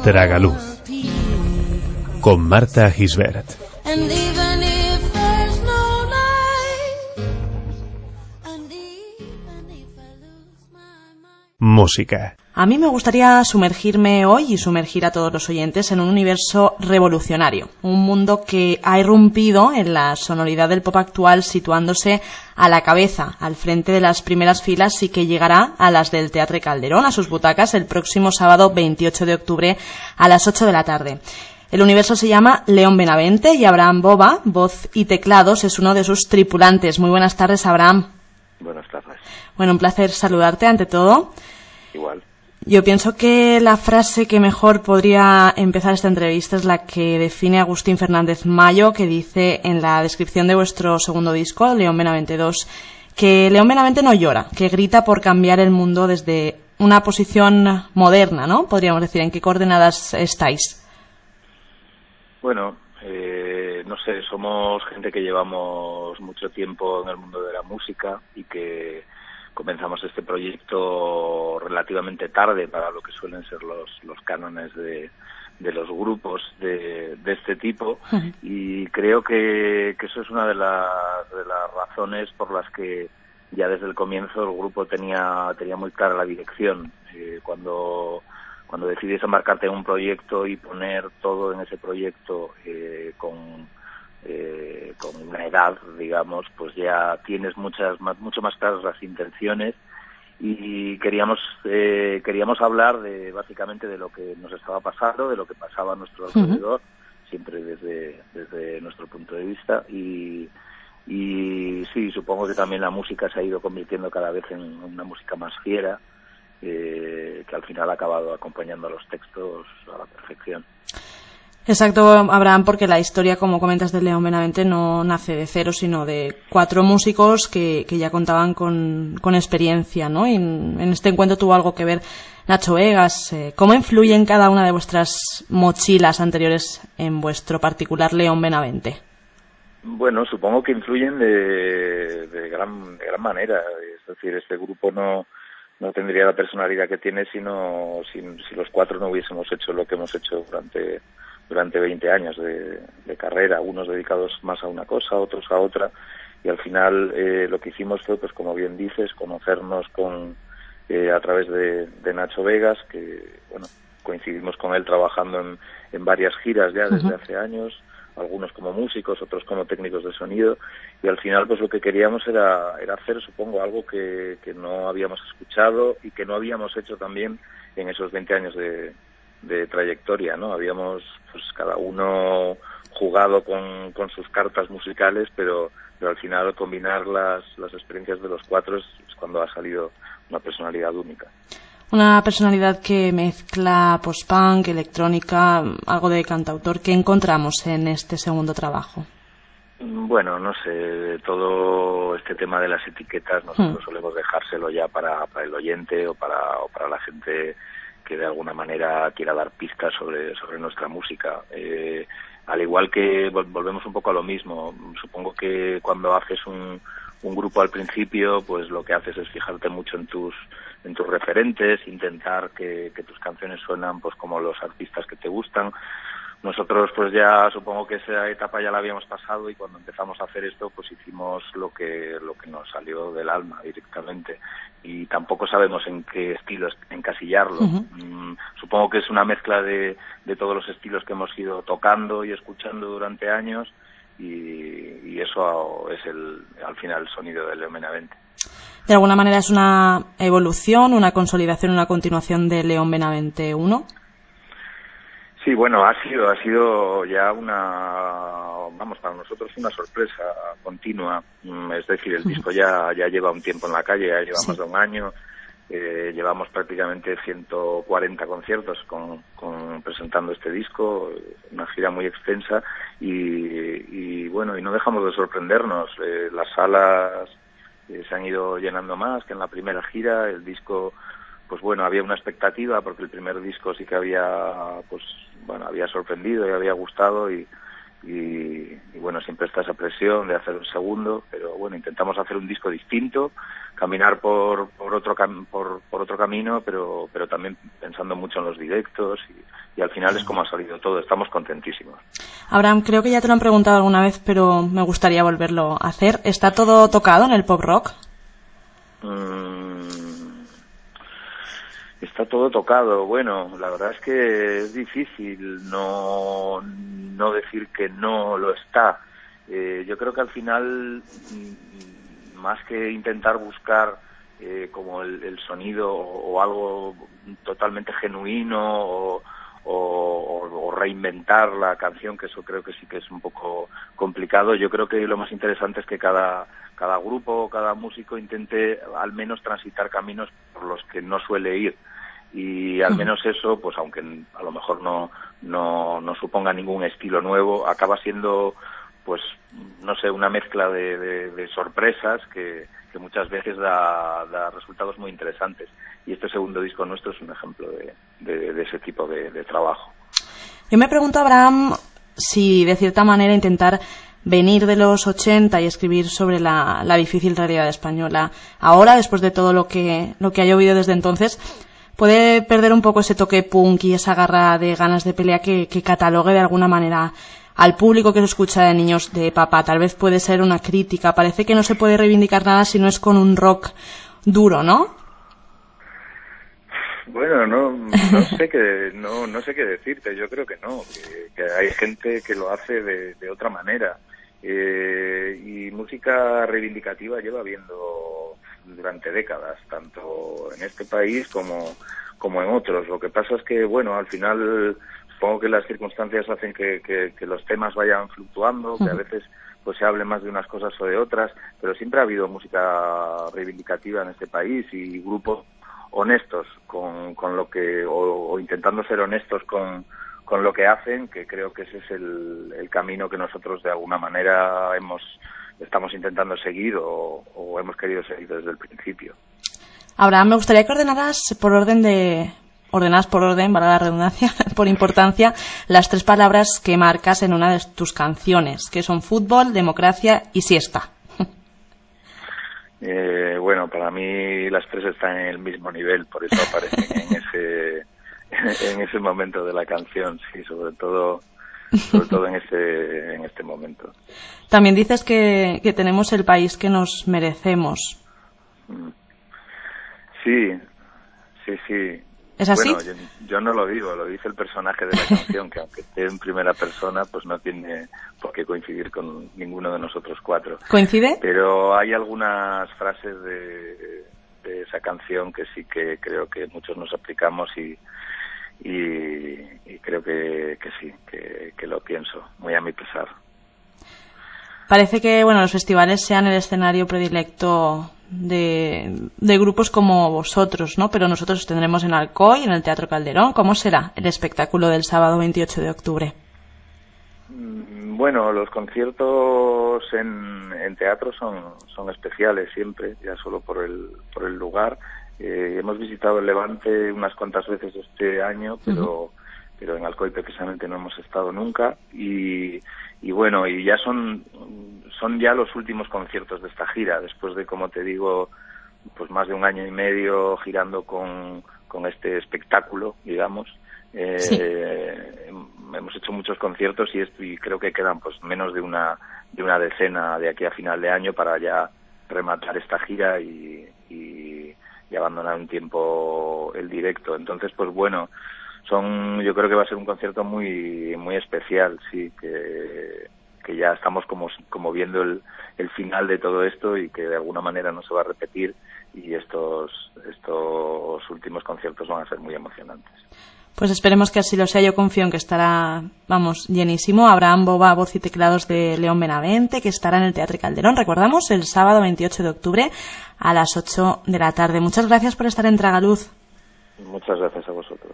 Tragaluz con Marta Gisbert. Música. A mí me gustaría sumergirme hoy y sumergir a todos los oyentes en un universo revolucionario, un mundo que ha irrumpido en la sonoridad del pop actual situándose a la cabeza, al frente de las primeras filas y que llegará a las del Teatre Calderón, a sus butacas, el próximo sábado 28 de octubre a las 8 de la tarde. El universo se llama León Benavente y Abraham Boba, voz y teclados, es uno de sus tripulantes. Muy buenas tardes, Abraham. Buenas tardes. Bueno, un placer saludarte ante todo. Igual. Yo pienso que la frase que mejor podría empezar esta entrevista es la que define Agustín Fernández Mayo, que dice en la descripción de vuestro segundo disco, León Benavente 2, que León Benavente no llora, que grita por cambiar el mundo desde una posición moderna, ¿no? Podríamos decir, ¿en qué coordenadas estáis? Bueno, no sé, somos gente que llevamos mucho tiempo en el mundo de la música y que comenzamos este proyecto relativamente tarde para lo que suelen ser los cánones de los grupos de este tipo. Uh-huh. Y creo que eso es una de las razones por las que ya desde el comienzo el grupo tenía muy clara la dirección. Cuando decides embarcarte en un proyecto y poner todo en ese proyecto con una edad, digamos, pues ya tienes mucho más claras las intenciones y queríamos hablar básicamente de lo que nos estaba pasando, de lo que pasaba a nuestro alrededor, uh-huh. Siempre desde nuestro punto de vista y sí, supongo que también la música se ha ido convirtiendo cada vez en una música más fiera, que al final ha acabado acompañando a los textos a la perfección. Exacto, Abraham, porque la historia, como comentas, de León Benavente no nace de cero, sino de 4 músicos que ya contaban con experiencia, ¿no? Y en este encuentro tuvo algo que ver Nacho Vegas. ¿Cómo influye en cada una de vuestras mochilas anteriores en vuestro particular León Benavente? Bueno, supongo que influyen de gran manera. Es decir, este grupo no tendría la personalidad que tiene si los 4 no hubiésemos hecho lo que hemos hecho durante 20 años de carrera, unos dedicados más a una cosa, otros a otra, y al final lo que hicimos fue, pues como bien dices, conocernos a través de Nacho Vegas, que bueno, coincidimos con él trabajando en varias giras ya desde hace años, algunos como músicos, otros como técnicos de sonido, y al final pues lo que queríamos era hacer, supongo, algo que no habíamos escuchado y que no habíamos hecho también en esos 20 años de trayectoria, ¿no? Habíamos pues cada uno jugado con sus cartas musicales, pero al final al combinar las experiencias de los 4 es cuando ha salido una personalidad única. Una personalidad que mezcla post-punk, electrónica, algo de cantautor. ¿Qué encontramos en este segundo trabajo? Bueno, no sé, todo este tema de las etiquetas nosotros solemos dejárselo ya para el oyente o para la gente que de alguna manera quiera dar pistas sobre nuestra música. Al igual que volvemos un poco a lo mismo, supongo que cuando haces un grupo al principio, pues lo que haces es fijarte mucho en tus referentes, intentar que tus canciones suenan pues como los artistas que te gustan. Nosotros pues ya supongo que esa etapa ya la habíamos pasado y cuando empezamos a hacer esto pues hicimos lo que nos salió del alma directamente y tampoco sabemos en qué estilo encasillarlo. Uh-huh. Supongo que es una mezcla de todos los estilos que hemos ido tocando y escuchando durante años y eso es al final el sonido de León Benavente. De alguna manera es una evolución, una consolidación, una continuación de León Benavente 1. Sí, bueno, ha sido ya para nosotros una sorpresa continua. Es decir, el disco ya lleva un tiempo en la calle, ya lleva más de un año. Llevamos prácticamente 140 conciertos presentando este disco, una gira muy extensa y bueno, y no dejamos de sorprendernos. Las salas se han ido llenando más que en la primera gira. El disco, pues bueno, había una expectativa porque el primer disco sí que había sorprendido y había gustado y y bueno, siempre está esa presión de hacer un segundo, pero bueno, intentamos hacer un disco distinto, caminar por otro camino, pero también pensando mucho en los directos y al final es como ha salido todo. Estamos contentísimos. Abraham, creo que ya te lo han preguntado alguna vez, pero me gustaría volverlo a hacer. ¿Está todo tocado en el pop rock? Está todo tocado. Bueno, la verdad es que es difícil no decir que no lo está. Yo creo que al final, más que intentar buscar como el sonido o algo totalmente genuino o reinventar la canción, que eso creo que sí que es un poco complicado, yo creo que lo más interesante es que cada grupo, cada músico intente al menos transitar caminos por los que no suele ir. Y al menos eso, pues aunque a lo mejor no suponga ningún estilo nuevo, acaba siendo, pues no sé, una mezcla de sorpresas que muchas veces da resultados muy interesantes. Y este segundo disco nuestro es un ejemplo de ese tipo de trabajo. Yo me pregunto, Abraham, si de cierta manera intentar venir de los 80 y escribir sobre la difícil realidad española ahora, después de todo lo que ha llovido desde entonces, puede perder un poco ese toque punk y esa garra de ganas de pelea que catalogue de alguna manera al público que lo escucha de niños de papá. Tal vez puede ser una crítica. Parece que no se puede reivindicar nada si no es con un rock duro, ¿no? Bueno, no sé qué decirte. Yo creo que no, que hay gente que lo hace de otra manera. Y música reivindicativa lleva habiendo durante décadas, tanto en este país como en otros. Lo que pasa es que, bueno, al final supongo que las circunstancias hacen que los temas vayan fluctuando, que a veces pues se hable más de unas cosas o de otras, pero siempre ha habido música reivindicativa en este país y grupos honestos con lo que, o intentando ser honestos con lo que hacen, que creo que ese es el camino que nosotros de alguna manera estamos intentando seguir o hemos querido seguir desde el principio. Abraham, me gustaría que ordenaras por orden, para la redundancia, por importancia, las 3 palabras que marcas en una de tus canciones, que son fútbol, democracia y siesta. Bueno, para mí las 3 están en el mismo nivel, por eso aparecen en ese momento de la canción, sí, sobre todo en este momento. También dices que tenemos el país que nos merecemos. Sí. ¿Es así? Bueno, yo no lo digo, lo dice el personaje de la canción, que aunque esté en primera persona, pues no tiene por qué coincidir con ninguno de nosotros 4. ¿Coincide? Pero hay algunas frases de esa canción que sí que creo que muchos nos aplicamos y creo que sí, que lo pienso, muy a mi pesar. Parece que los festivales sean el escenario predilecto de grupos como vosotros, ¿no? Pero nosotros tendremos en Alcoy, en el Teatro Calderón. ¿Cómo será el espectáculo del sábado 28 de octubre? Bueno, los conciertos en teatro son especiales siempre, ya solo por el lugar. Hemos visitado el Levante unas cuantas veces este año, pero en Alcoy precisamente no hemos estado nunca y bueno, y ya son ya los últimos conciertos de esta gira, después de, como te digo, pues más de 1 año y medio girando con este espectáculo, digamos. Sí. Hemos hecho muchos conciertos y creo que quedan pues menos de una decena de aquí a final de año para ya rematar esta gira y abandonar un tiempo el directo. Entonces, pues bueno, yo creo que va a ser un concierto muy muy especial, sí, que ya estamos como viendo el final de todo esto y que de alguna manera no se va a repetir y estos últimos conciertos van a ser muy emocionantes. Pues esperemos que así lo sea. Yo confío en que estará, llenísimo. Abraham Boba, voz y teclados de León Benavente, que estará en el Teatro Calderón, recordamos, el sábado 28 de octubre a las 8 de la tarde. Muchas gracias por estar en Tragaluz. Muchas gracias a vosotros.